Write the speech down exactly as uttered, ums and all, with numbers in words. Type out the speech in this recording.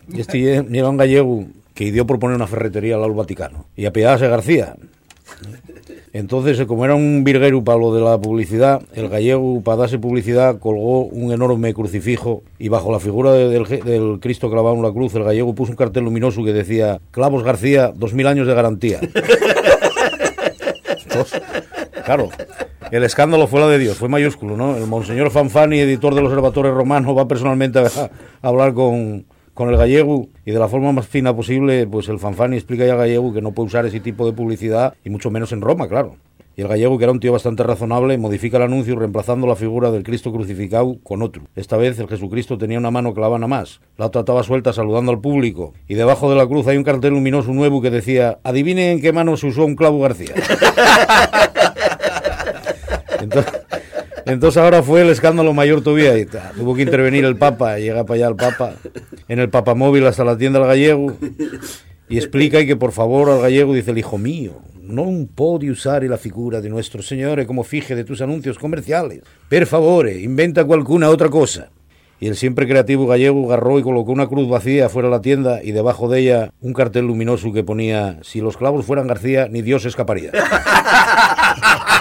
Este era un gallego que dio por poner una ferretería al lado del Vaticano. Y apiadase García. Entonces, como era un virguero para lo de la publicidad, el gallego, para darse publicidad, colgó un enorme crucifijo y bajo la figura de, del, del Cristo clavado en la cruz, el gallego puso un cartel luminoso que decía: Clavos García, dos mil años de garantía. Entonces, claro, el escándalo fue la de Dios, fue mayúsculo, ¿no? El monseñor Fanfani, editor del Observatorio Romano, va personalmente a, a hablar con... con el gallego, y de la forma más fina posible, pues el Fanfani explica ya al gallego que no puede usar ese tipo de publicidad, y mucho menos en Roma, claro. Y el gallego, que era un tío bastante razonable, modifica el anuncio reemplazando la figura del Cristo crucificado con otro. Esta vez el Jesucristo tenía una mano clavada nada más, la otra estaba suelta saludando al público, y debajo de la cruz hay un cartel luminoso nuevo que decía: adivinen en qué mano se usó un clavo García. Entonces... Entonces ahora fue el escándalo mayor todavía, y tuvo que intervenir el Papa, llega para allá el Papa, en el papamóvil hasta la tienda del gallego, y explica y que por favor al gallego dice: el hijo mío, non pode usar la figura de nuestro Señor como fije de tus anuncios comerciales, per favore, inventa qualcuna otra cosa. Y el siempre creativo gallego agarró y colocó una cruz vacía fuera de la tienda y debajo de ella un cartel luminoso que ponía: si los clavos fueran García, ni Dios escaparía.